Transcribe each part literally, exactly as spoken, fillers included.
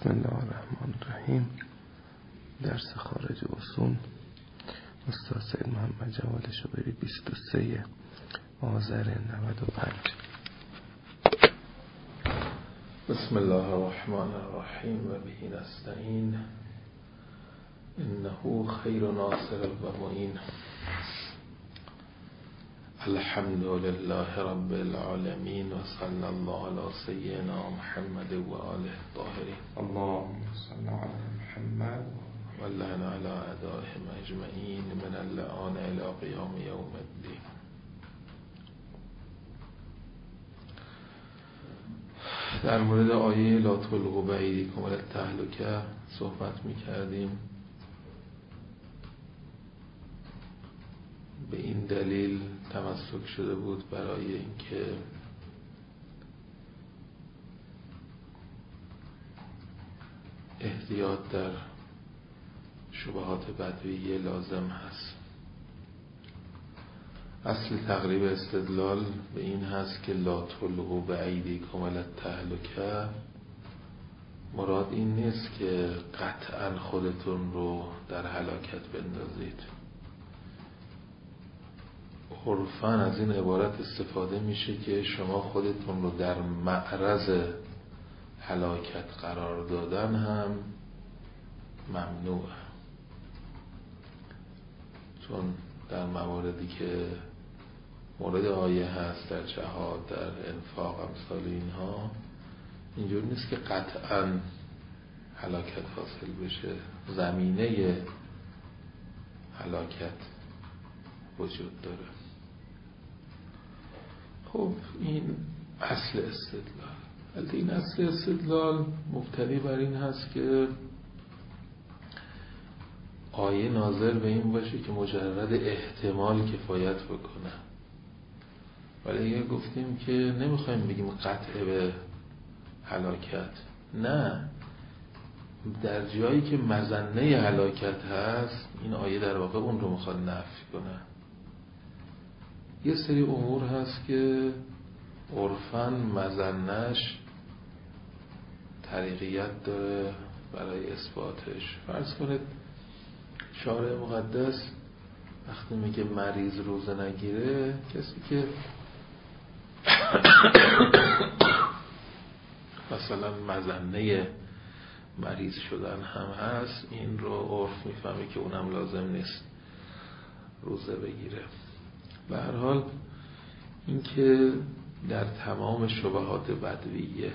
بسم الله الرحمن الرحیم. درس خارج اصول استاد سید محمد جواد شبیری بیست و سه آذر نود و پنج. بسم الله الرحمن الرحیم و به نستعین انه خیر ناصر و معین. الحمد لله رب العالمین و صلی الله علی سیدنا محمد و آله الطاهرین. اللهم صل علی محمد و لعن علی اعدائهم اجمعین من اللعان الی قیام یوم الدین. در مورد آیه لا تلقوا بایدیکم الی التهلکه صحبت می کردیم. به این دلیل تمسک شده بود برای اینکه احتیاط در شبهات بدویه لازم هست. اصل تقریب استدلال به این هست که لا تلقوا بایدیکم الی التهلکه، مراد این نیست که قطعا خودتون رو در هلاکت بندازید. عرفاً از این عبارت استفاده میشه که شما خودتون رو در معرض هلاکت قرار دادن هم ممنوعه، چون در مواردی که مورد آیه هست در جهاد، در انفاق، امثال اینها، اینجور نیست که قطعاً هلاکت حاصل بشه، زمینه هلاکت وجود داره. خب این اصل استدلال. البته این اصل استدلال مبتنی بر این هست که آیه ناظر به این باشه که مجرد احتمال کفایت بکنه. ولی اگر گفتیم که نمیخوایم بگیم قطع به هلاکت، نه، در جایی که مظنه هلاکت هست این آیه در واقع اون رو میخواد نفی کنه. یه سری امور هست که عرفاً مظنه‌اش طریقیت داره برای اثباتش. فرض کنید شارع مقدس وقتی میگه مریض روزه نگیره، کسی که مثلا مظنه مریض شدن هم هست، این رو عرف میفهمه که اونم لازم نیست روزه بگیره. به هر حال این که در تمام شبهات بدویه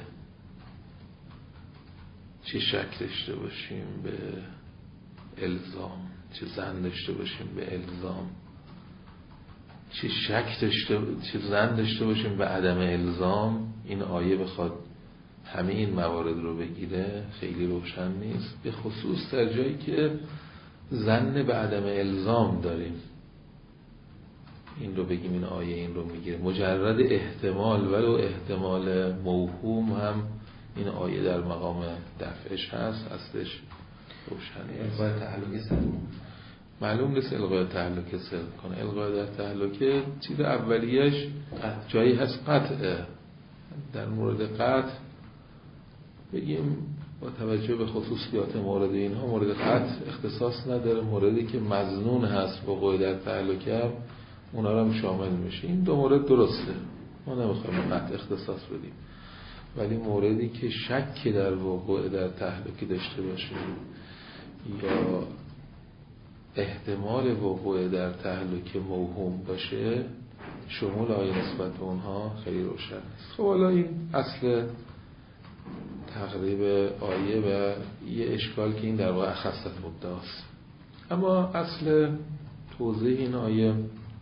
چه شک داشته باشیم به الزام، چه ظن داشته باشیم به الزام، چه شک داشته چه ظن داشته باشیم به عدم الزام، این آیه بخواد همه این موارد رو بگیره خیلی روشن نیست، به خصوص در جایی که ظن به عدم الزام داریم این رو بگیم این آیه این رو میگیره. مجرد احتمال ولو احتمال موهوم هم این آیه در مقام دفعش هست، اصلش روشنه. الغای تهلکه سلم معلوم نیست الغای تهلکه سلم کنه. الغای در تهلکه چیز اولیش جایی هست قطعه. در مورد قطع بگیم با توجه به خصوصیات مورد اینها، مورد قطع اختصاص نداره، موردی که مظنون هست وقوع در تهلکه اونا رو هم شامل میشه. این دو مورد درسته، ما نمیخوایم قطع اختصاص بدیم، ولی موردی که شک در وقوع در تهلکه داشته باشه یا احتمال وقوع در تهلکه موهوم باشه، شمول آیه نسبت به اونها خیلی روشن است. خب حالا این اصل تقریب آیه و یه اشکال که این در واقع اخصت مدعاست. اما اصل توضیح این آیه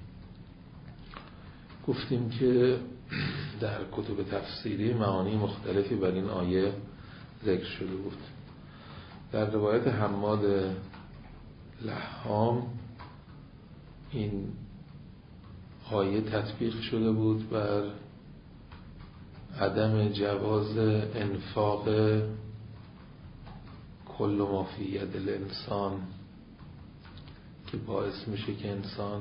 گفتیم که در کتب تفسیری معانی مختلفی بر این آیه ذکر شده بود. در روایت حماد لحام این آیه تطبیق شده بود بر عدم جواز انفاق کل ما فی ید الانسان که باعث میشه که انسان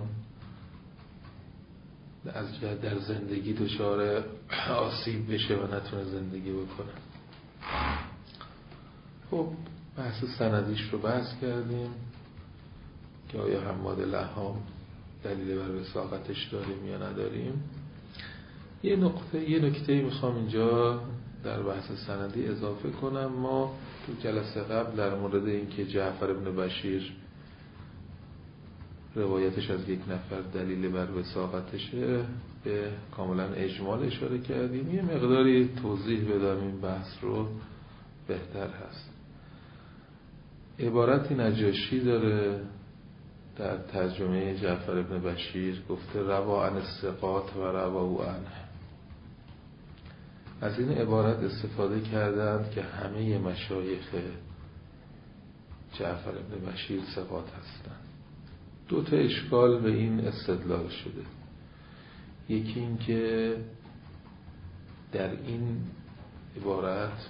از در زندگی دچار آسیب بشه و نتونه زندگی بکنه. خب بحث سندیش رو بحث کردیم که آیا حماد لحام دلیل بر وثاقتش داریم یا نداریم. یه نقطه یه نکته میخوام اینجا در بحث سندی اضافه کنم. ما تو جلسه قبل در مورد اینکه جعفر ابن بشیر روایتش از یک نفر دلیل بر وثاقتشه به کاملا اجمال اشاره کردیم. یه مقداری توضیح بدم این بحث رو بهتر هست. عبارتی نجاشی داره در ترجمه جعفر ابن بشیر، گفته روا عن الثقات و روا او عنه. از این عبارت استفاده کردند که همه مشایخ جعفر ابن بشیر ثقات هستند. دو تا اشکال به این استدلال شده. یکی این که در این عبارت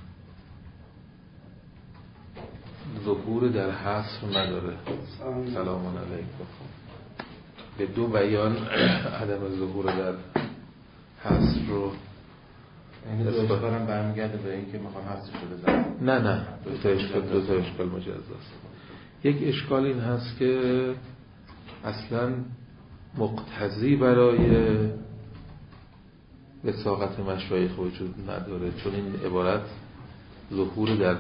ظهور در حصر نداره. سلام علیکم. به دو بیان عدم ظهور در حصر رو این دو اشکالم برمیگرده به این که میخوام حصرش رو بزنم. نه نه دو تا اشکال دو تا اشکال مجزاست. یک اشکال این هست که اصلا مقتضی برای وثاقت مشایخ وجود نداره، چون این عبارت ظهور در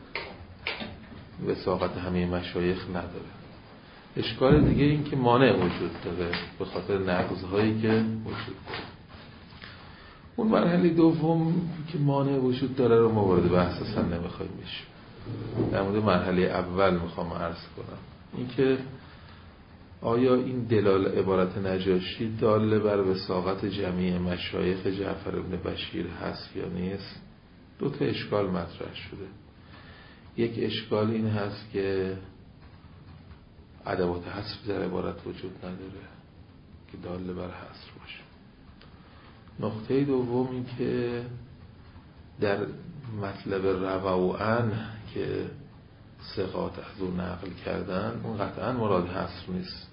وثاقت همه مشایخ نداره. اشکال دیگه این که مانع وجود داره به خاطر نقض‌هایی که وجود داره. اون مرحله دوم که مانع وجود داره رو ما وارد بحث اصلا نمیخوایم بشیم. در مورد مرحله اول میخوام عرض کنم این که آیا این دلال عبارت نجاشی داله بر وثاقت جمعی مشایخ جعفر ابن بشیر هست یا نیست؟ دو تا اشکال مطرح شده. یک اشکال این هست که ادوات حذف در عبارت وجود نداره که داله بر حذف باشه. نقطه دوم این که در مطلب روعن که ثقات از اون نقل کردن اون قطعا مراد حذف نیست.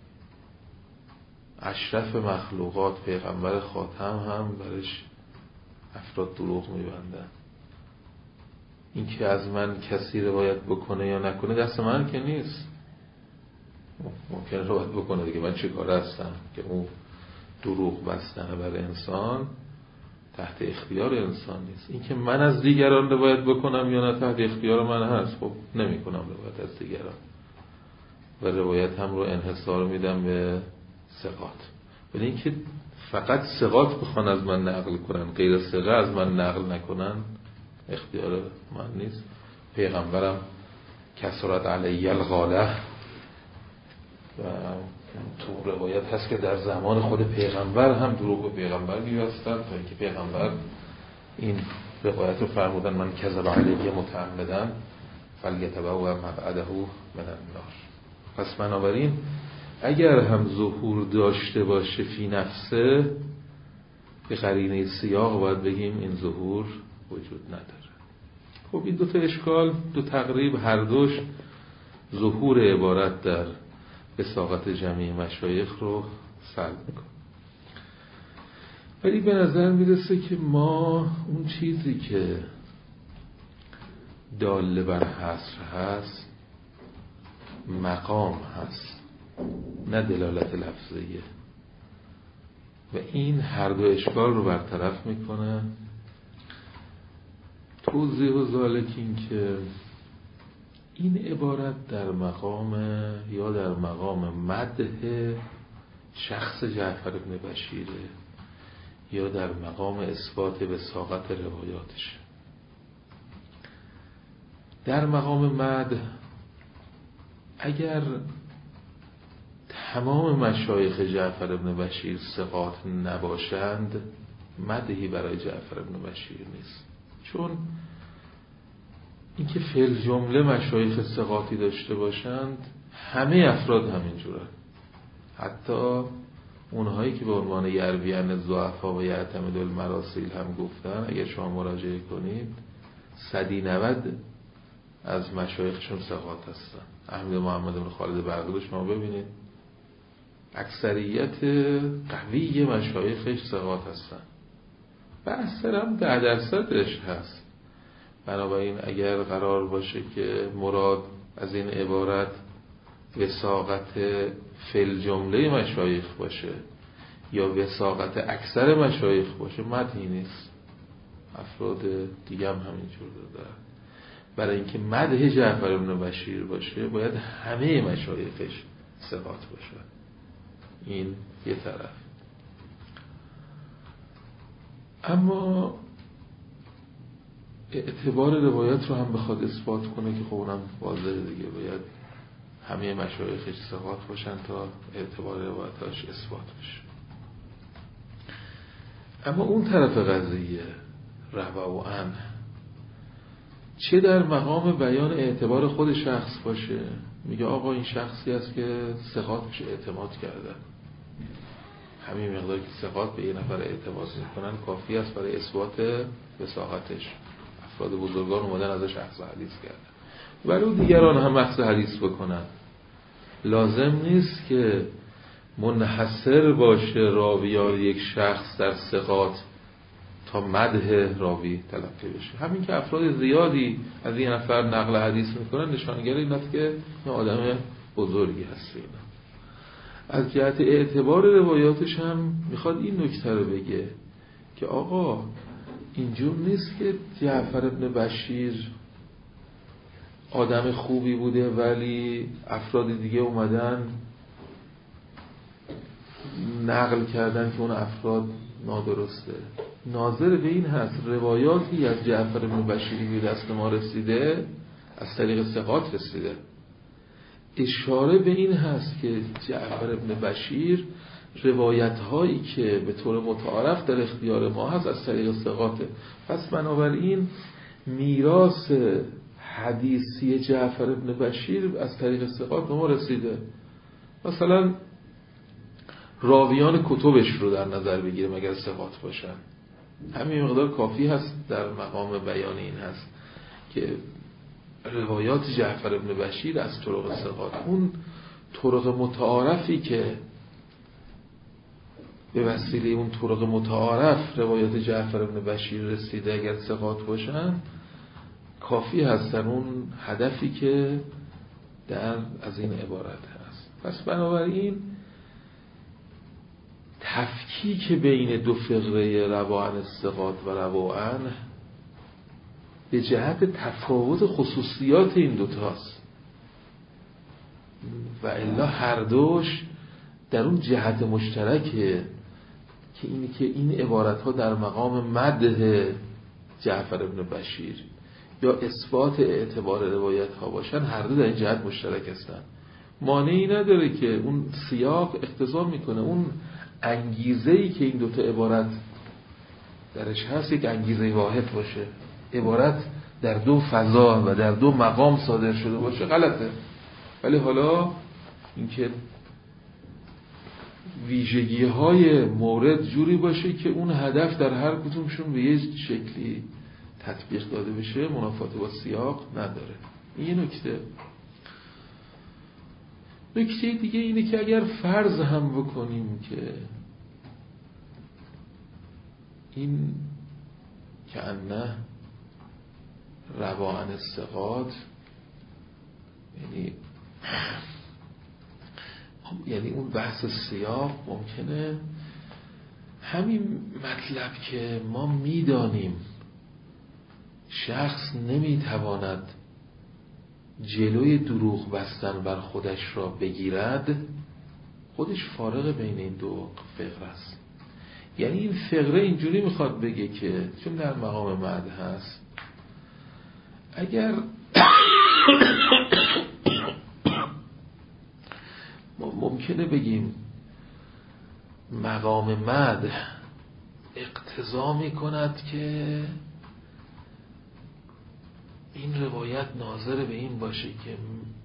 اشرف مخلوقات پیغمبر خاتم هم برش افراد دروغ میبندن. این که از من کسی روایت بکنه یا نکنه دست من که نیست. ممکنه روایت بکنه دیگه، من چه کار هستم که اون دروغ بستنه بر انسان تحت اختیار انسان نیست. این که من از دیگران روایت بکنم یا نه تحت اختیار من هست. خب نمی کنم روایت از دیگران و روایت هم رو انحصار میدم به ثقات. ولی این که فقط ثقات بخوان از من نقل کنن غیر ثقه از من نقل نکنن اختیار من نیست. پیغمبرم کسرت علی الغاله و تو روایت هست که در زمان خود پیغمبر هم دروغ به پیغمبر می‌بستن تا اینکه پیغمبر این روایت رو فرمودن من کذب علیه متعمدا فلیتبوأ مقعده من النار. پس بنابراین اگر هم ظهور داشته باشه فی نفسه به قرینه سیاق باید بگیم این ظهور وجود نداره. خب این دو تا اشکال دو تقریب هر دوش ظهور عبارت در وثاقت جمعی مشایخ رو سلب میکنه. ولی به نظر میرسه که ما اون چیزی که داله بر حصر هست مقام هست نه دلالت لفظیه و این هر دو اشکال رو برطرف میکنه. توضیح و ذالک این که این عبارت در مقام یا در مقام مدح شخص جعفر ابن بشیره یا در مقام اثبات وثاقت روایاتش. در مقام مدح اگر تمام مشایخ جعفر ابن بشیر ثقات نباشند مدحی برای جعفر ابن بشیر نیست، چون اینکه فعل جمله مشایخ ثقاتی داشته باشند همه افراد همینجورن، حتی اونهایی که به عنوان یرویان الضعفا و یعتمد المراسیل هم گفتن اگر شما مراجعه کنید صدی نود از مشایخشون ثقات هستن. احمد محمد بن خالد بغداد شما ببینید اکثریت قوی مشایخش ثقات هستن، بحث هم ده درصدش هست بنابراین اگر قرار باشه که مراد از این عبارت وساقت فل جمله مشایخ باشه یا وساقت اکثر مشایخ باشه، مدحی نیست. افراد دیگه هم همینجور داره. برای اینکه مدح جعفر بن بشیر باشه باید همه مشایخش ثقات باشه. این یه طرف. اما اعتبار روایت رو هم بخواد اثبات کنه که خب اونم واضحه دیگه، باید همه مشایخش ثقات باشن تا اعتبار روایتاش اثبات بشه. اما اون طرف قضیه رواه عنه، چه در مقام بیان اعتبار خود شخص باشه، میگه آقا این شخصی است که ثقات بشه اعتماد کرده، همین مقدار که ثقات به یه نفر اعتماد میکنن کافی است برای اثبات وثاقتش. افراد بزرگان اومدن ازش اخذ حدیث کردن، ولو دیگران هم اخذ حدیث بکنن. لازم نیست که منحصر باشه راویان یک شخص در ثقات تا مدح راوی تلقی بشه. همین که افراد زیادی از این نفر نقل حدیث میکنن نشانگر این است که این آدم بزرگی هست. اینا از جهت اعتبار روایاتش هم میخواد این نکته رو بگه که آقا اینجور نیست که جعفر ابن بشیر آدم خوبی بوده ولی افراد دیگه اومدن نقل کردن که اون افراد نادرسته. ناظر به این هست روایاتی از جعفر ابن بشیری به دست ما رسیده از طریق ثقات رسیده، اشاره به این هست که جعفر ابن بشیر روایت هایی که به طور متعارف در اختیار ما هست از طریق ثقاته. پس بنابراین میراث حدیثی جعفر ابن بشیر از طریق ثقات به ما رسیده. مثلا راویان کتبش رو در نظر بگیریم اگر ثقات باشن، همین مقدار کافی هست در مقام بیان این هست که روایات جعفر ابن بشیر از طرق ثقات، اون طرق متعارفی که به وسیله اون طرق متعارف روایات جعفر ابن بشیر رسیده اگر ثقات باشن کافی هستن اون هدفی که در از این عبارت هست. پس بنابراین تفکیک بین دو فقره رواه عن الثقات و رواه عنه به جهت تفاوت خصوصیات این دوتاست و الا هر دوش در اون جهت مشترکه که اینی که این عبارت ها در مقام مدح جعفر ابن بشیر یا اثبات اعتبار روایت ها باشن، هر دو در این جهت مشترک هستن. مانعی نداره که اون سیاق اقتضا میکنه اون انگیزه‌ای که این دوتا عبارت درش هست یک انگیزه واحد باشه، عبارت در دو فضا و در دو مقام صادر شده باشه غلطه. ولی حالا اینکه ویژگی های مورد جوری باشه که اون هدف در هر کدومشون به یه شکلی تطبیق داده بشه منافات با سیاق نداره. این یه نکته. نکته دیگه اینه که اگر فرض هم بکنیم که این که انه رواه عن الثقات یعنی یعنی اون بحث سیاق ممکنه همین مطلب که ما میدانیم شخص نمیتواند جلوی دروغ بستن بر خودش را بگیرد، خودش فارق بین این دو فقره است. یعنی این فقره اینجوری میخواد بگه که چون در مقام مدح هست اگر ممکنه بگیم مقام مدح اقتضا میکند که این روایت ناظر به این باشه که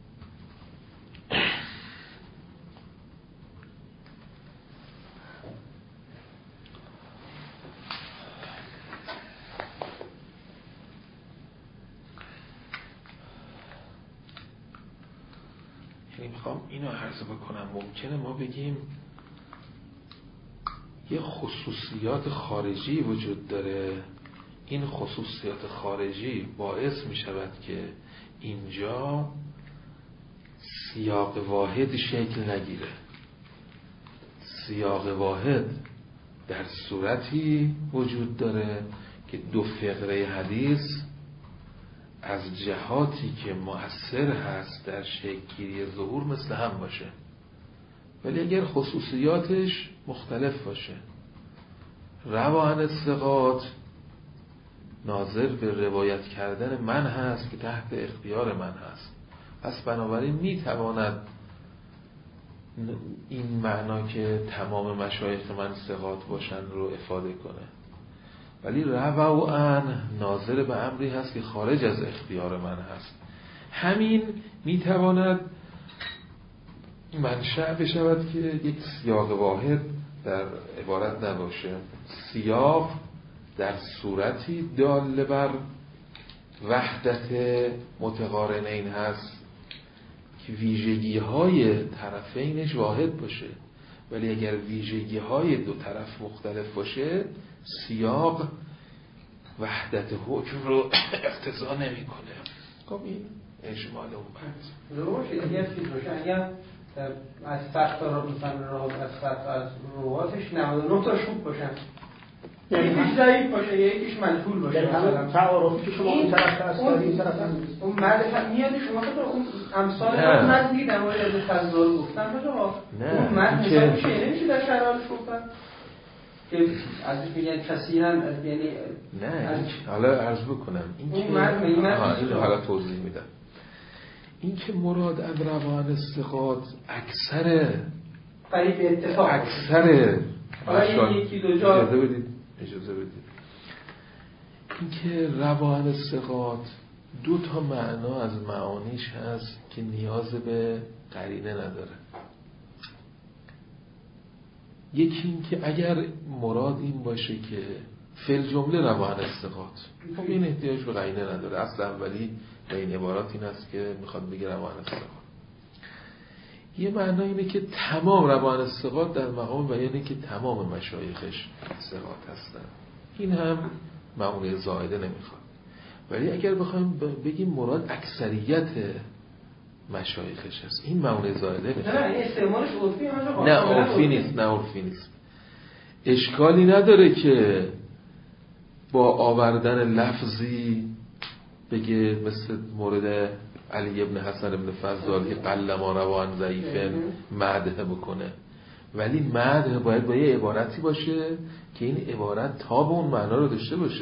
یعنی میخوام اینو عرض بکنم ممکنه ما بگیم یه خصوصیات خارجی وجود داره این خصوصیات خارجی باعث می شود که اینجا سیاق واحد شکل نگیره. سیاق واحد در صورتی وجود داره که دو فقره حدیث از جهاتی که مؤثر هست در شکل‌گیری ظهور مثل هم باشه، ولی اگر خصوصیاتش مختلف باشه، روان الثقات ناظر به روایت کردن من هست که تحت اختیار من هست، پس بنابراین میتواند این معنا که تمام مشایخ من ثقات باشن رو افاده کنه، ولی روان ناظر به امری هست که خارج از اختیار من هست. همین میتواند منشأ بشود که یک سیاق واحد در عبارت نباشه. سیاق در صورتی دال بر وحدت متقارنین هست که ویژگی های طرفینش واحد باشه، ولی اگر ویژگی های دو طرف مختلف باشه سیاق وحدت حکم رو اقتضا نمی کنه. خب این اجمال اون بحث روش اگر چیز باشه، اگر از سخت را مثلا را از سخت از رواتش نود و نه تا شوب باشن، یعنی یکیش ضعیف باشه یا یکیش مجهول باشه، یعنی همون تعارفی که شما اون طرف هست این طرف هم اون مرد میاد شما خود اون امثال من دیگه در مورد از فضل گفتن باشه اون مرد مثلا چه نمیشه در شرایطش گفتن که ازش میگن کسی هم از یعنی نه حالا عرض بکنم این که مرد این حالا توضیح میدم. این که مراد از روان الثقات اکثر قریب اتفاق اکثر حالا یکی دو جا اجازه بدید اجازه بدید این که روان الثقات دو تا معنا از معانیش هست که نیاز به قرینه نداره. یکی این که اگر مراد این باشه که فل جمله روان الثقات، خب این احتیاج به قرینه نداره. اصل اولی به این عبارات این است که میخواد بگه روان الثقات. یه معنی اینه که تمام روان الثقات در مقام بیانه که تمام مشایخش ثقات هستن. این هم معنی زائده نمیخواد. ولی اگر بخوایم بگیم مراد اکثریت مشایخش هست، این معنی زائده میخواد. نه این استعمالش عرفی نه عرفی نیست نه عرفی نیست. اشکالی نداره که با آوردن لفظی بگه مثل مورد علی ابن حسن ابن فضال که قل ما روان ضعیفه مدح بکنه، ولی مدح باید با یه عبارتی باشه که این عبارت تاب اون معنا رو داشته باشه.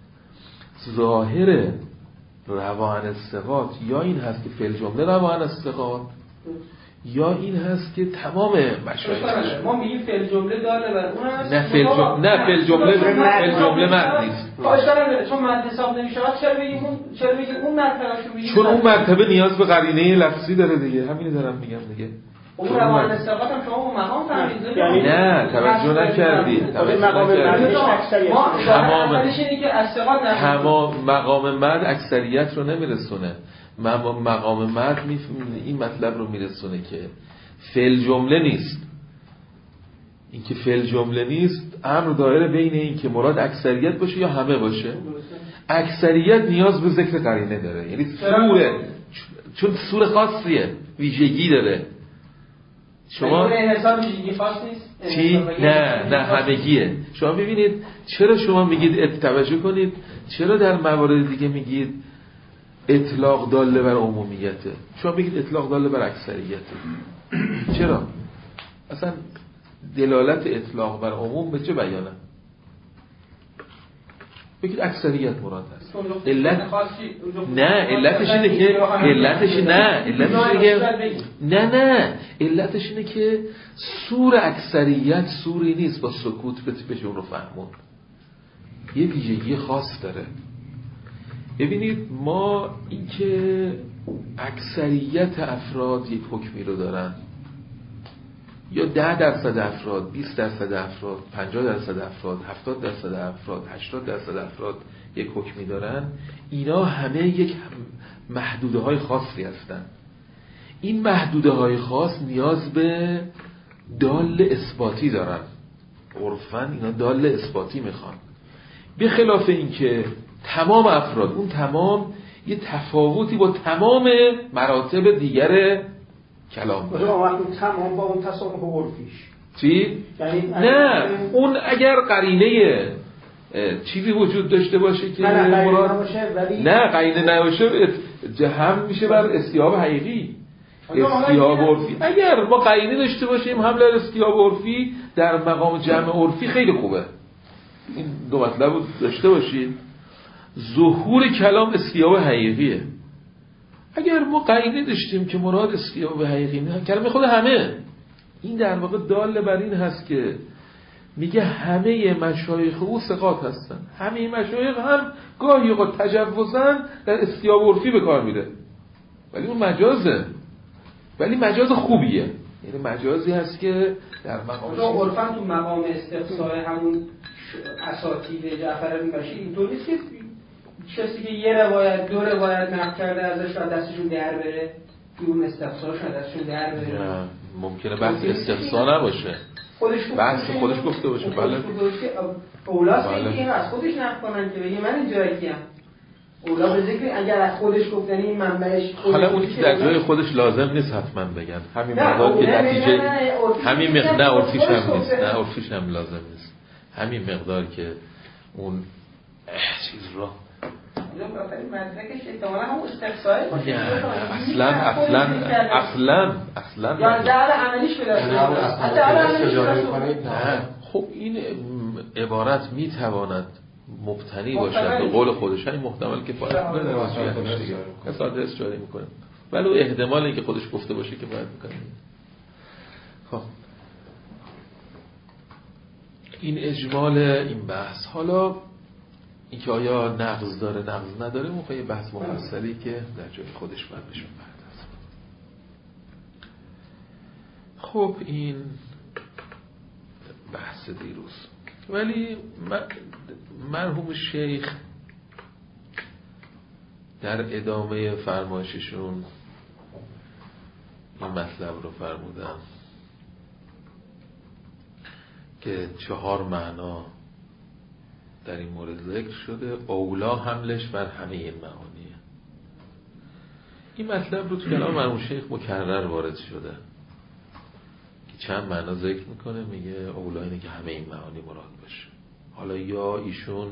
ظاهر روان الثقات یا این هست که فی الجمله روان الثقات یا این هست که تمام مشایخ ما میگیم فی الجمله داله بر اون هست. نه فی الجمله نه فی الجمله فی الجمله مد نیست. اشاره چون مد حساب نمیشه چرا بگیم اون چرا بگیم اون مرتبهشو بگیم، چون اون مرتبه نیاز به قرینه لفظی داره دیگه. همین دارم میگم دیگه. اون روان الثقات هم شما اون مقام فهمیدید؟ نه توجه نکردید. مقام مدش اکثریت تمام اینه که الثقات تمام مقام مد اکثریت رو نمیرسونه. مقام مد این مطلب رو میرسونه که فعل جمله نیست. این که فعل جمله نیست امر دایره بین این که مراد اکثریت باشه یا همه باشه. اکثریت نیاز به ذکر قرینه داره، یعنی سوره، چون سوره خاصیه، ویژگی داره. شما حساب ویژگی خاص نیست؟ چی؟ نه نه همگیه. شما ببینید چرا شما میگید توجه کنید چرا در موارد دیگه میگید اطلاق داله بر عمومیته، شما بگید اطلاق داله بر اکثریته. چرا؟ اصلا دلالت اطلاق بر عموم به چه بیانه؟ بگید اکثریت مراد هست. علت نه علتش اینه که علتش نه علتش اینه که نه نه علتش اینه که سور اکثریت سوری نیست با سکوت بشه اون رو فهمون. یه ویژگی خاص داره. ببینید ما این که اکثریت افراد یک حکمی رو دارن یا ده درصد افراد، بیست درصد افراد، پنجاه درصد افراد، هفتاد درصد افراد، هشتاد درصد افراد یک حکمی دارن، اینا همه یک محدوده های خاصی هستن. این محدوده های خاص نیاز به دال اثباتی دارن. عرفاً اینا دال اثباتی میخوان. به خلاف این که تمام افراد، اون تمام یه تفاوتی با تمام مراتب دیگر کلام داره. اون تمام با اون تصامح عرفیش چی؟ نه اون اگر قرینه چیزی وجود داشته باشه که نه مراد نباشه ولی نه قرینه نباشه هم میشه بر استیاب حقیقی، استیاب عرفی. اگر ما قرینه داشته باشیم حمله بر استیاب عرفی در مقام جمع عرفی خیلی خوبه. این دو مطلب رو داشته باشید. ظهور کلام استیاب حقیقیه. اگر ما قرینه داشتیم که مراد استیاب حقیقی نه کلمه خود همه، این در واقع دال بر این هست که میگه همه مشایخ او ثقات هستن. همه مشایخ هم گاهی اوقات تجوزن در استیاب عرفی به کار میره، ولی اون مجازه، ولی مجاز خوبیه. یعنی مجازی هست که در مقام عرفاً تو مقام استقصای همون اساطیر جعفر بن بشیر اینطور نیست که کسی که یه روایت دو روایت نقل کرده ازش و دستشون در بره که اون استقصاش دستشون در بره. نه ممکنه بحث استقصا نباشه، خودش بحث خودش گفته باشه. بله اولاست که این از خودش نقل کنن که بگه من اینجا کیم. اولا به ذکر اگر از خودش گفتن این منبعش حالا اونی که در جای خودش لازم نیست حتما بگن همین مقدار که نتیجه همین مقدار عرفیش هم نیست، نه عرفیش هم لازم نیست، همین مقدار که اون چیز رو اصلا اصلا اصلا اصلا یا در عملیش نه. خب این عبارت میتواند مبتنی باشد به قول خودش، این محتمل کفایت میکنه واسه دیگه اصلا استفاده میکنه، ولی احتمالی که خودش گفته باشه کفایت میکنه. خب این اجمال این بحث. حالا اینکه آیا نقض داره نقض نداره اون یه بحث مفصلی که در جای خودش باید بهش بپردازیم. خب این بحث دیروز. ولی مرحوم شیخ در ادامه فرمایششون این مطلب رو فرمودن که چهار معنا در این مورد ذکر شده، اولا حملش بر همه این معانیه. این مطلب رو تو کلام مرحوم شیخ مکرر وارد شده که چند معنا ذکر میکنه، میگه اولا اینه که همه این معانی مراد باشه. حالا یا ایشون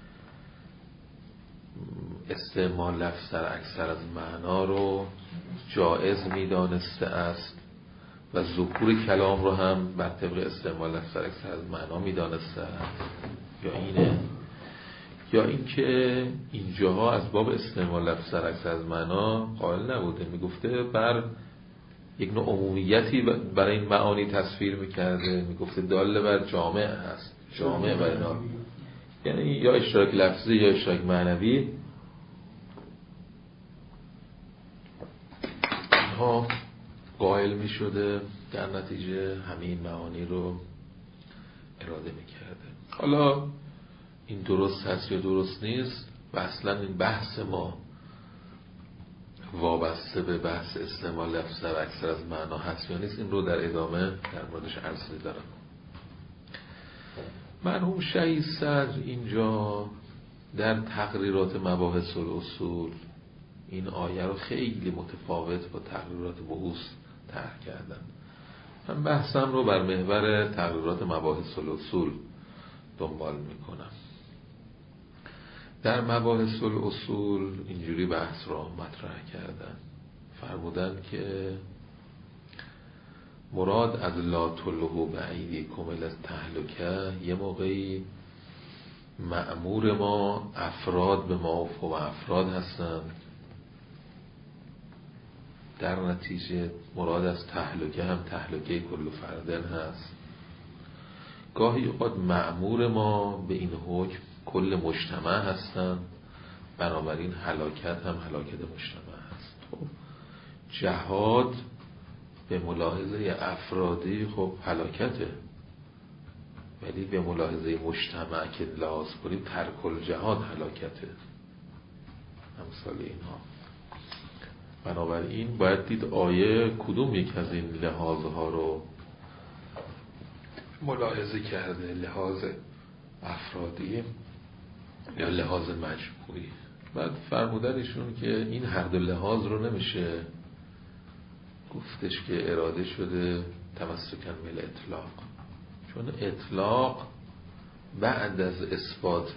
استعمال لفظ در اکثر از معنا رو جائز میدانسته است و ظهور کلام رو هم بر طبق استعمال لفظ در اکثر از معنا میدانسته است، یا اینه یا اینکه اینجاها از باب استعمال لفظ در اکثر از معنا قائل نبوده، میگفته بر یک نوع عمومیتی برای این معانی تصویر میکرده، میگفته داله بر جامع هست، جامع بر اینا، یعنی یا اشتراک لفظی یا اشتراک معنوی. اینها قائل میشده، در نتیجه همین معانی رو اراده میکرده. حالا این درست هست یا درست نیست و اصلا این بحث ما وابسته به بحث استعمال لفظ در اکثر از معنا هست یا نیست، این رو در ادامه در موردش عرض می‌دارم. مرحوم شهید صدر اینجا در تقریرات مباحث الاصول این آیه رو خیلی متفاوت با تقریرات بحوث طرح کردن. من بحثم رو بر محور تقریرات مباحث الاصول دنبال میکنم. در مباحث الاصول اینجوری بحث رو مطرح کردن، فرمودن که مراد از لا تلهو بعیدیکم الی التهلکه یه موقعی مأمور ما افراد به معاف و افراد هستن، در نتیجه مراد از تهلکه هم تهلکه کل فردن هست. گاهی اوقات مأمور ما به این حکم کل مجتمع هستن، بنابراین هلاکت هم هلاکت مجتمع هست. خب جهاد به ملاحظه افرادی خب هلاکته، ولی به ملاحظه مجتمع که لحاظ کنیم ترک الجهاد هلاکته، امثال اینها. بنابراین باید دید آیه کدوم یک از این لحاظها رو ملاحظه کرده، لحاظ افرادی یا لحاظ مجموعی. بعد فرمودن ایشون که این هر دو لحاظ رو نمیشه گفتش که اراده شده تمسکن به اطلاق، چون اطلاق بعد از اثبات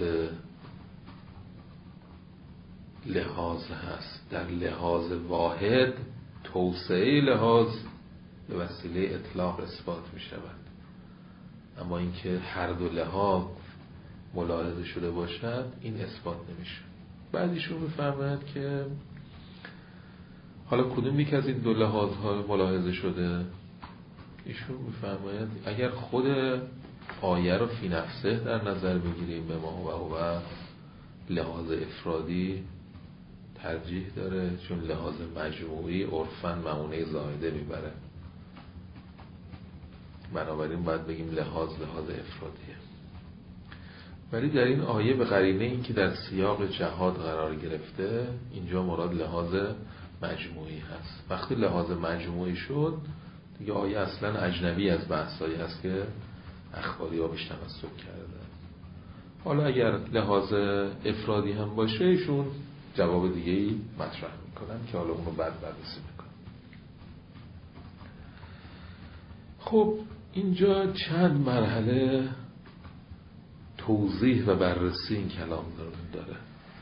لحاظ هست. در لحاظ واحد توسعه لحاظ به وسیله اطلاق اثبات می شود، اما اینکه هر دو لحاظ ملاحظه شده باشد این اثبات نمیشه. بعد ایشون میفرماید که حالا کدوم یک از این دو لحاظ ها ملاحظه شده؟ ایشون میفرماید اگر خود آیه رو فی نفسه در نظر بگیریم به ما و و لحاظ افرادی ترجیح داره، چون لحاظ مجموعی عرفاً معنی زائده میبره، بنابراین باید بگیم لحاظ لحاظ افرادیه. ولی در این آیه به قرینه این که در سیاق جهاد قرار گرفته اینجا مراد لحاظ مجموعی هست. وقتی لحاظ مجموعی شد دیگه آیه اصلا اجنبی از بحثایی هست که اخباری ها بیش تمسک کرده. حالا اگر لحاظ افرادی هم باشه ایشون جواب دیگه ای مطرح میکنن که حالا اونو بعد بررسی میکنن. خب اینجا چند مرحله توضیح و بررسی این کلام داره.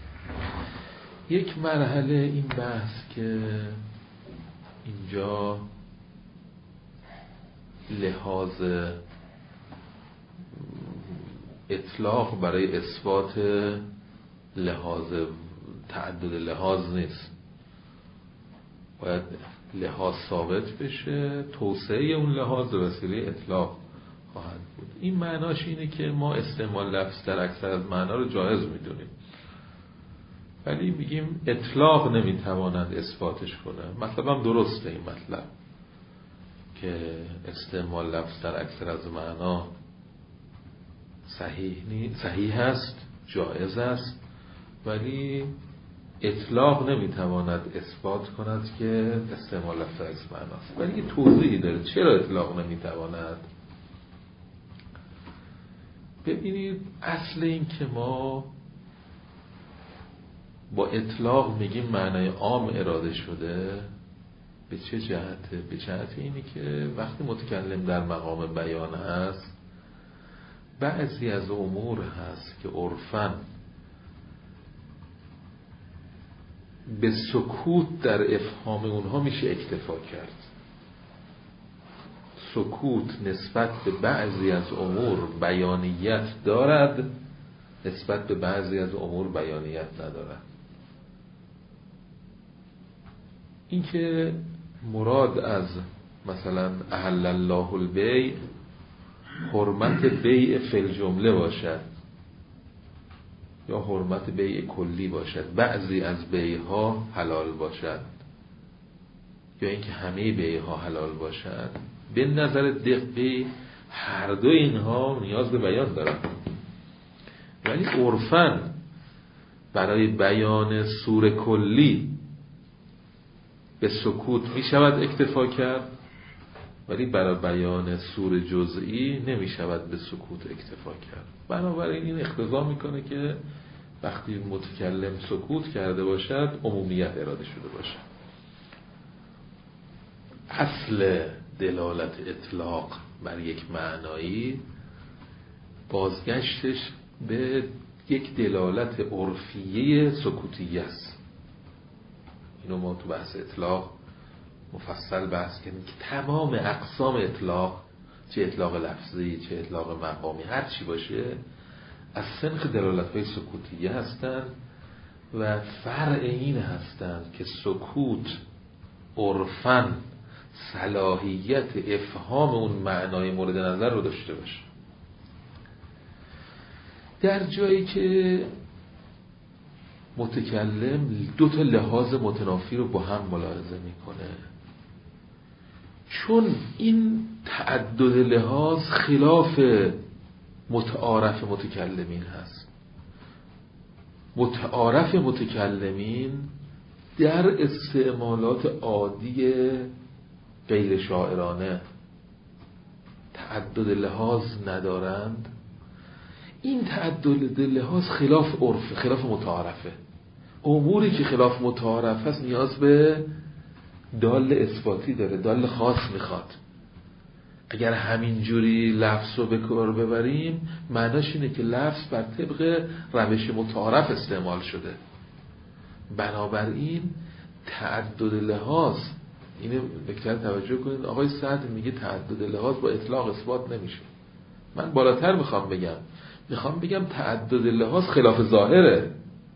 یک مرحله این بحث که اینجا لحاظ اطلاق برای اثبات لحاظ تعدد لحاظ نیست، باید لحاظ ثابت بشه، توسعه اون لحاظ به وسیله اطلاق خواهد بود. این معناش اینه که ما استعمال لفظ در اکثر از معنا رو جایز میدونیم، ولی میگیم اطلاق نمیتوانند اثباتش کنه. مطلب هم درسته این مطلب که استعمال لفظ در اکثر از معنا صحیح نی... صحیح هست، جایز است، ولی اطلاق نمیتواند اثبات کند که استعمال لفظ در اکثر معنا است. ولی یه توضیحی داره چرا اطلاق نمیتواند. ببینید اصل این که ما با اطلاق میگیم معنای عام اراده شده به چه جهته؟ به جهت اینی که وقتی متکلم در مقام بیان هست بعضی از امور هست که عرفاً به سکوت در افهام اونها میشه اکتفا کرد. سکوت نسبت به بعضی از امور بیانیت دارد، نسبت به بعضی از امور بیانیت ندارد. این که مراد از مثلا احل الله البیع حرمت بیع فی الجمله باشد یا حرمت بیع کلی باشد، بعضی از بیع ها حلال باشد یا اینکه همه بیع ها حلال باشد، به نظر دقیق هر دو اینها نیاز به بیان دارند، ولی عرفاً برای بیان سور کلی به سکوت می شود اکتفا کرد، ولی برای بیان سور جزئی نمی شود به سکوت اکتفا کرد. بنابراین این اقتضا میکنه که وقتی متکلم سکوت کرده باشد عمومیت اراده شده باشد. اصل دلالت اطلاق بر یک معنایی بازگشتش به یک دلالت عرفیه سکوتیه است. اینو ما تو بحث اطلاق مفصل بحث کردیم که تمام اقسام اطلاق، چه اطلاق لفظی چه اطلاق مقامی هر چی باشه، از سنخ دلالت‌های سکوتیه هستند و فرع این هستند که سکوت عرفاً صلاحیت افهام اون معنای مورد نظر رو داشته باشه. در جایی که متکلم دو تا لحاظ متنافی رو با هم ملاحظه میکنه، چون این تعدد لحاظ خلاف متعارف متکلمین هست. متعارف متکلمین در استعمالات عادی غیر شاعرانه تعدد لحاظ ندارند. این تعدد لحاظ خلاف عرف، خلاف متعارفه. اموری که خلاف متعارف هست نیاز به دال اثباتی داره، دال خاص میخواد. اگر همینجوری لفظ رو به کار ببریم معناش اینه که لفظ بر طبق روش متعارف استعمال شده. بنابراین تعدد لحاظ، اینو بهتر توجه کنید، آقای سعد میگه تعدد لحاظ با اطلاق اثبات نمیشه. من بالاتر میخوام بگم، میخوام بگم تعدد لحاظ خلاف ظاهره.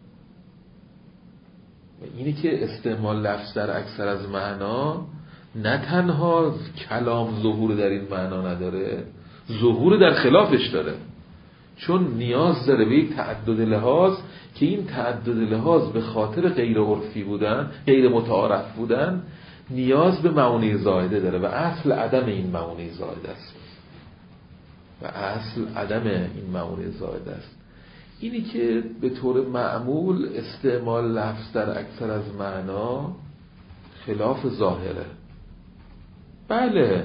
اینی که استعمال لفظ در اکثر از معنا نه تنها کلام ظهور در این معنا نداره، ظهور در خلافش داره، چون نیاز داره به یک تعدد لحاظ که این تعدد لحاظ به خاطر غیر عرفی بودن، غیر متعارف بودن، نیاز به معانی زائده داره و اصل عدم این معانی زائده است و اصل عدم این معانی زائده است. اینی که به طور معمول استعمال لفظ در اکثر از معنا خلاف ظاهره. بله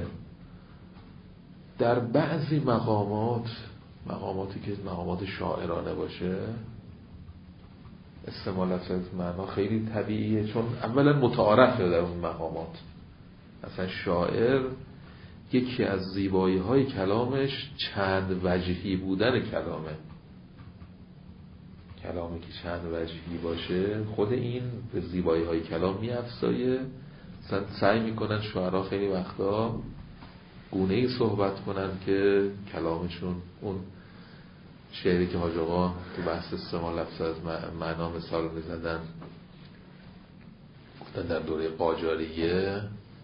در بعضی مقامات، مقاماتی که مقامات شاعرانه باشه، استعمال لفظ از معنا خیلی طبیعیه، چون اولا متعارفه در اون مقامات. اصلا شاعر یکی از زیبایی های کلامش چند وجهی بودن کلامه. کلامی که چند وجهی باشه خود این به زیبایی های کلام می افزایه. مثلا سعی میکنن شعرها خیلی وقتا گونه‌ای صحبت کنن که کلامشون، اون شعری که حاج آقا تو بحث استعمال لفظ از معنا مثال میزدن، گفتن در دوره قاجاریه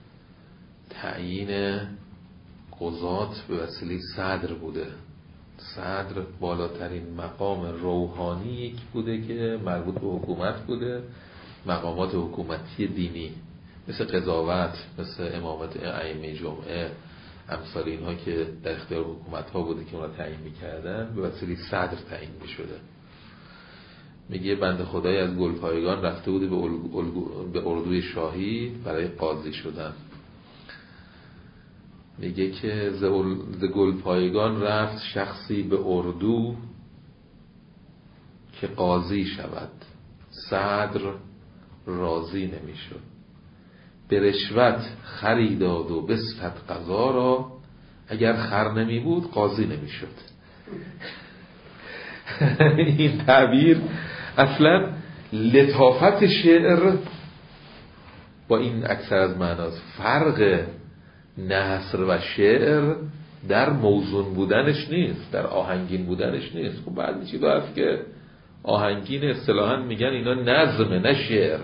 تعیین قضات به وسیله صدر بوده. صدر بالاترین مقام روحانی یک بوده که مربوط به حکومت بوده، مقامات حکومتی دینی مثل قضاوت، مثل امامت ائمه جمعه، امثال اینها که در اختیار حکومت ها بوده که اونا تعیین میکردن، به وسیله صدر تعیین میشده. میگه بنده خدای از گلپایگان رفته بوده به, به اردوی شاهی برای قاضی شدن. میگه که ز گلپایگان رفت شخصی به اردو که قاضی شود، صدر راضی نمیشد. به رشوت خریداد و بستد قضا را، اگر خر نمی بود قاضی نمیشد. این تعبیر اصلا لطافت شعر با این اکثر از معناست. فرق نثر و شعر در موزون بودنش نیست، در آهنگین بودنش نیست. خب بعد چی هست که آهنگین اصطلاحاً میگن اینا نظمه نه شعر.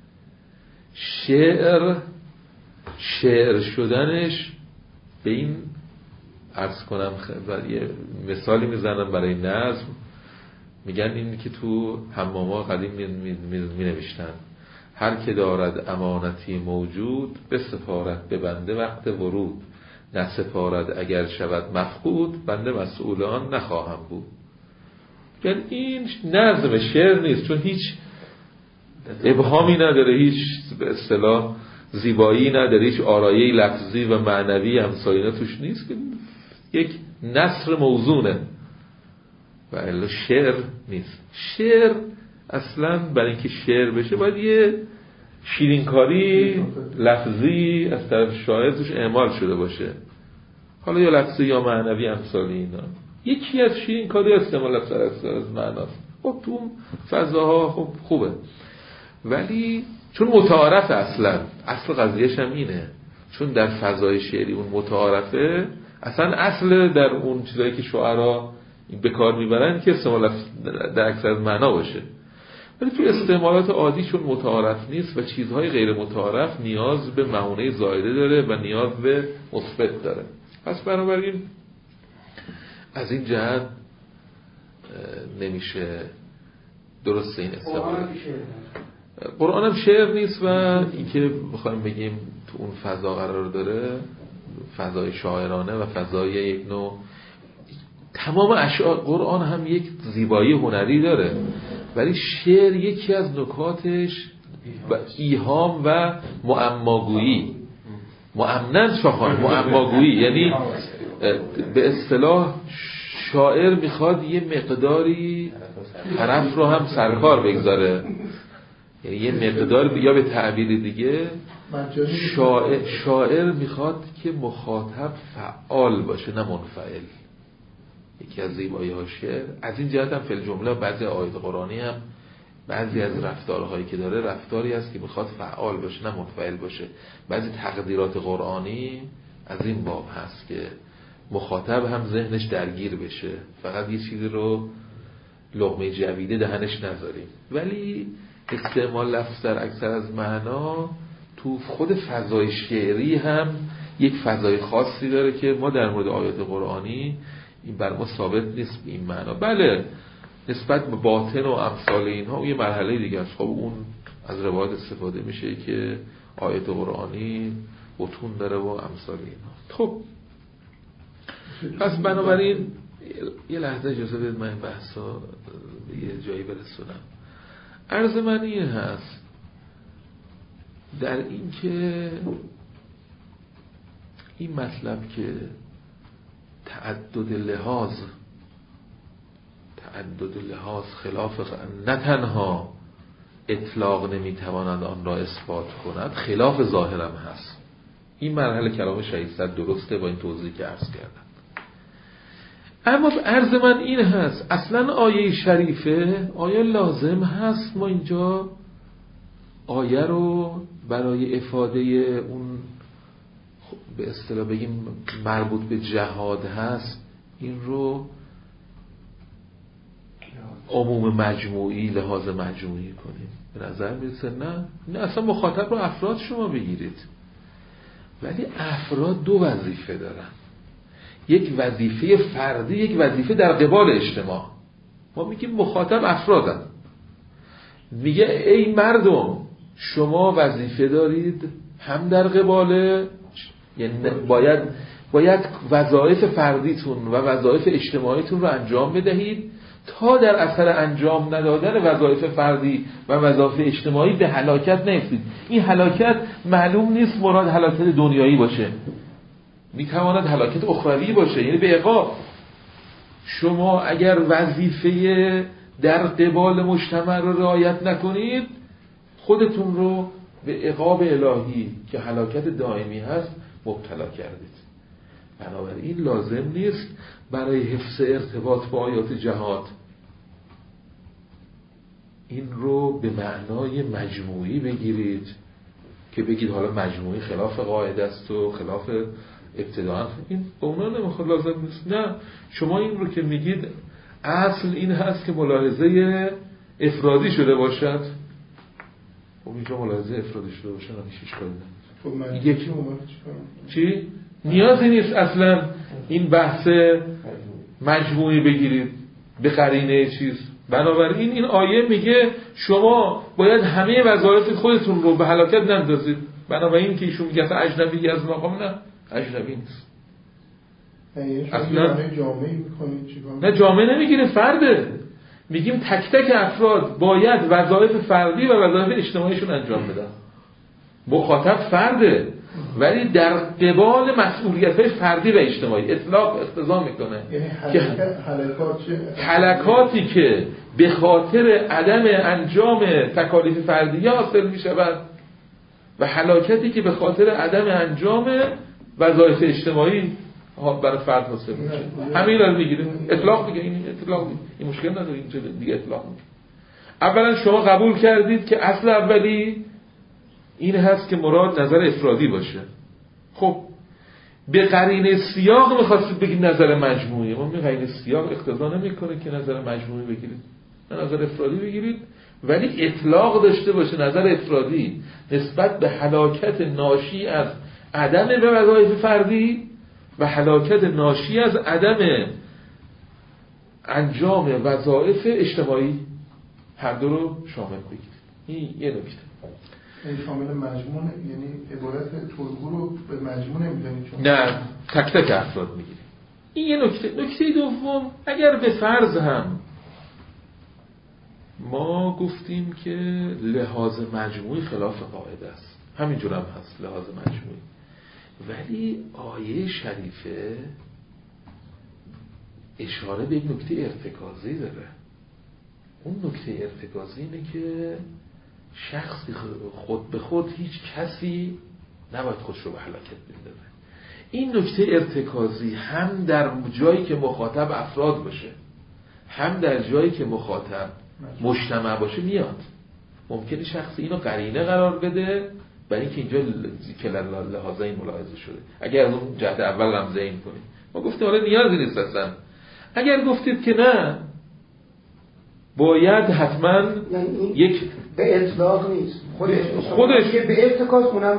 شعر شعر شدنش به این عرض کنم، یه مثالی میزنم برای نظم. میگن این که تو حماما قدیم می نوشتن هر که دارد امانتی موجود به سفارت به بنده وقت ورود، نه سفارت اگر شود مفقود بنده مسئول آن نخواهم بود. یعنی این نظم شعر نیست، چون هیچ ابهامی نداره، هیچ به اصطلاح زیبایی نداره، هیچ آرایه لفظی و معنوی همساینا توش نیست، که یک نثر موزونه و الا شعر نیست. شعر اصلا برای اینکه شعر بشه باید یه شیرینکاری لفظی از طرف شاعر توش اعمال شده باشه، حالا یا لفظی یا معنوی امثال اینا. یکی از شیرینکاری استعمال لفظ از معناست. خب تو فضاها خب خوبه، ولی چون متعارفه، اصلا اصل قضیهش هم اینه، چون در فضای شعری اون متعارفه، اصلا اصل در اون چیزایی که شعرا به کار میبرن که استعمال در اکثر معنا باشه، ولی توی استعمالات عادی چون متعارف نیست و چیزهای غیر متعارف نیاز به معونه زائده داره و نیاز به مثبت داره. پس بنابراین از این جهت نمیشه درست این استعمال. قرآن هم شعر نیست و اینکه بخوایم بگیم تو اون فضا قرار داره، فضای شاعرانه و فضای یک نوع، تمام اشعار قرآن هم یک زیبایی هنری داره، ولی شعر یکی از نکاتش و ایهام و معماگویی، معمنن شاخان معماگویی، یعنی به اصطلاح شاعر میخواد یه مقداری طرف رو هم سرکار بگذاره، یعنی یه مقدار یا به تعبیر دیگه شاعر, شاعر میخواد که مخاطب فعال باشه نه منفعل. یکی از زیبایی ها شعر از این جهت هم فی الجمله بعضی آیات قرآنی هم بعضی از رفتارهایی که داره رفتاری است که میخواد فعال باشه نه منفعل باشه. بعضی تقدیرات قرآنی از این باب هست که مخاطب هم ذهنش درگیر بشه، فقط یه چیزی رو لقمه جویده دهنش نذاریم. ولی استعمال لفظ در اکثر از معنا تو خود فضای شعری هم یک فضای خاصی داره که ما در مورد آیات قرآنی این بر ما ثابت نیست به این معنا. بله نسبت به باطن و امثال اینها اون یه مرحله دیگه است. خب اون از روایت استفاده میشه که آیات قرآنی بطون داره و امثال اینها. خب پس بنابراین یه لحظه اجازه بدید من این بحثا به یه جایی برسونم. عرض من این هست در این که این مطلب که تعدد لحاظ تعدد لحاظ خلاف نه تنها اطلاق نمیتواند آن را اثبات کند، خلاف ظاهرم هست. این مرحله کلام شهید صد درسته با این توضیحی که عرض کردم. اما عرض من این هست اصلا آیه شریفه آیا لازم هست ما اینجا آیه رو برای افاده اون به اصطلاح بگیم مربوط به جهاد هست این رو عموم مجموعی لحاظ مجموعی کنیم؟ به نظر میرسه نه نه اصلا مخاطب رو افراد شما بگیرید. ولی افراد دو وظیفه دارن، یک وظیفه فردی، یک وظیفه در قبال اجتماع. ما میگیم مخاطب افرادن، میگه ای مردم شما وظیفه دارید هم در قبال، یعنی باید باید وظایف فردیتون و وظایف اجتماعیتون رو انجام بدهید تا در اثر انجام ندادن وظایف فردی و وظایف اجتماعی به هلاکت نیفتید. این هلاکت معلوم نیست مراد هلاکت دنیایی باشه، میتواند هلاکت اخروی باشه، یعنی به عقاب. شما اگر وظیفه در قبال مجتمع رو رعایت نکنید خودتون رو به عقاب الهی که هلاکت دائمی هست مبتلا کردید. بنابراین لازم نیست برای حفظ ارتباط با آیات جهاد این رو به معنای مجموعی بگیرید که بگید حالا مجموعی خلاف قاعده است و خلاف ابتداء. این به اونا نمیخواد، لازم نیست. نه، شما این رو که میگید اصل این هست که ملاحظه افرادی شده باشد. خب اینجا ملاحظه افرادی شده باشد همیشه اشکالی نداره. خب یکی چی؟ نیازی نیست اصلا این بحث مجموعی بگیرید به قرینه چیز. بنابراین این آیه میگه شما باید همه وظایف خودتون رو به هلاکت نندازید. بنابراین که ایشون میگه اجنبی از مقام، نه اجنبی نیست. اصلا جامعه میکنید چیکار؟ نه جامعه نمیگیره، فرده. میگیم تک تک افراد باید وظایف فردی و وظایف اجتماعیشون انجام بدن. مخاطب فرده ولی در قبال مسئولیت‌های فردی و اجتماعی اطلاق اقتضا میکنه یعنی حرکات حرکاتی که به خاطر عدم انجام تکالیف فردی حاصل میشود و حلاکتی که به خاطر عدم انجام وظایف اجتماعی برای فرد حاصل میشه. همین رو میگیره اطلاق دیگه. این اطلاق دیگه. این مشکل نداره اینجا دیگه اطلاق میگه. اولا شما قبول کردید که اصل اولی این هست که مراد نظر افرادی باشه. خب به قرینه سیاق میخواستید بگید نظر مجموعی. ما میگیم قرینه سیاق اقتضا نمیکنه که نظر مجموعی بگیرید، نظر افرادی بگیرید، ولی اطلاق داشته باشه نظر افرادی نسبت به هلاکت ناشی از عدم به وظایف فردی و هلاکت ناشی از عدم انجام وظایف اجتماعی، هر دو رو شامل بگیرید. این یه نکته. این شامل مجموع، یعنی عبارت الگو رو به مجموع نمیدونید چون نه تک تک افراد میگیرید. این یه نکته. نکته دوم، اگر به فرض هم ما گفتیم که لحاظ مجموعی خلاف قاعده است، همینجور هم هست لحاظ مجموعی، ولی آیه شریفه اشاره به یک نکته ارتکازی داره. اون نکته ارتکازی اینه که شخصی خود به خود هیچ کسی نباید خودش رو به هلاکت بندازه. این نکته ارتکازی هم در جایی که مخاطب افراد باشه، هم در جایی که مخاطب مجتمع باشه میاد. ممکنه شخصی اینو قرینه قرار بده برای اینکه اینجا کلر لحاظه این ملاحظه شده. اگر از اون جهت اول رمزه این کنید، ما گفتیم حالا نیازی نیست اصلا. اگر گفتید که نه باید حتما یک به اطلاق نیست، خودش خودش به ارتکاز اونم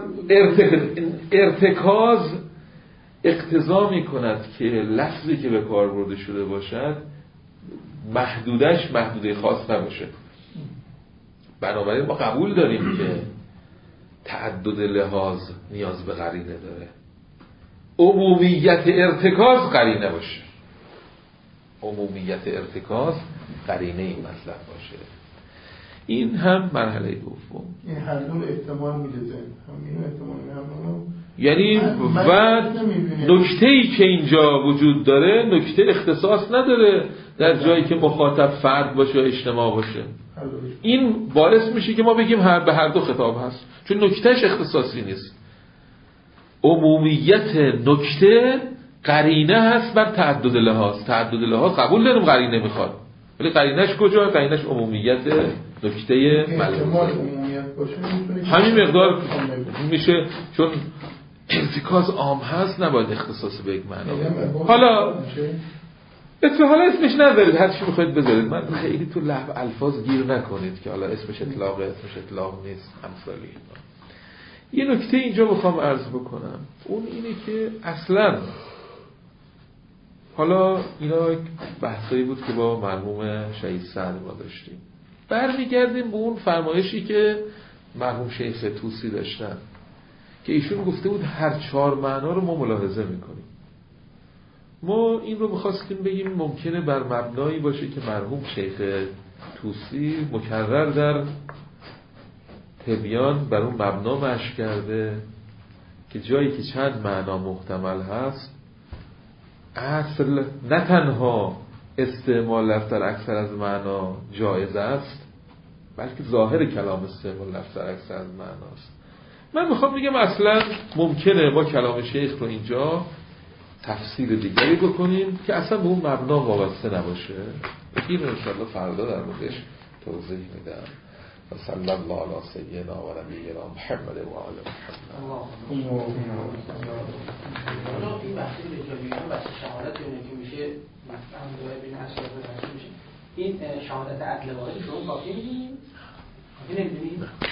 ارتکاز اقتضا می کند که لفظی که به کار برده شده باشد محدودش محدوده خاص نباشه. بنابراین ما قبول داریم که تعدد لحاظ نیاز به قرینه داره. عمومیت ارتکاز قرینه باشه. عمومیت ارتکاز قرینه این مطلب باشه. این هم مرحله دوم. این هر دو احتمال میده ذهن. هم اینو احتمال هم یعنی و نکته‌ای که اینجا وجود داره نکته اختصاص نداره در جایی که مخاطب فرد باشه یا اجتماع باشه. این باعث میشه که ما بگیم هر به هر دو خطاب هست، چون نکتهش اختصاصی نیست. عمومیت نکته قرینه هست بر تعدد لحاظ. تعدد لحاظ قبول داریم قرینه میخواد، ولی قرینش کجا؟ قرینش عمومیت نکته ملموسه. همین مقدار میشه، چون ارتکاز عام هست نباید اختصاص به یک معنا. حالا اتفاقا حالا اسمش نذارید، هر چی میخواید بذارید. من خیلی تو لحو الفاظ گیر نکنید که حالا اسمش اطلاقه اسمش اطلاق نیست همسالی. یه نکته اینجا بخوام عرض بکنم، اون اینه که اصلا حالا اینا بحثایی بود که با مرحوم شهید سعد ما داشتیم. برمیگردیم به اون فرمایشی که مرحوم شیخ طوسی داشتن که ایشون گفته بود هر چهار معنا رو ما ملاحظه میکنیم. ما این رو میخواستیم بگیم ممکنه بر مبنایی باشه که مرحوم شیخ طوسی مکرر در تبیان بر اون مبنا مشق کرده که جایی که چند معنا محتمل هست اصل نه تنها استعمال لفظ در اکثر از معنا جایز است، بلکه ظاهر کلام استعمال لفظ در اکثر از معناست. من میخوام بگم اصلا ممکنه ما کلام شیخ رو اینجا تفسیر دیگری بکنیم که اصلا به اون مبنا وابسته نباشه. این رو انشاءالله فردا در موردش توضیح میدم. و صلی الله علی سیدنا و نبینا محمد و آل محمد. این بحثی که اینجا میگم بحث شهادت اونه که میشه مثلا دوای بین اشراف و میشه این شهادت عدل واحد رو کافی می‌بینیم؟ کافی نمی‌بینیم؟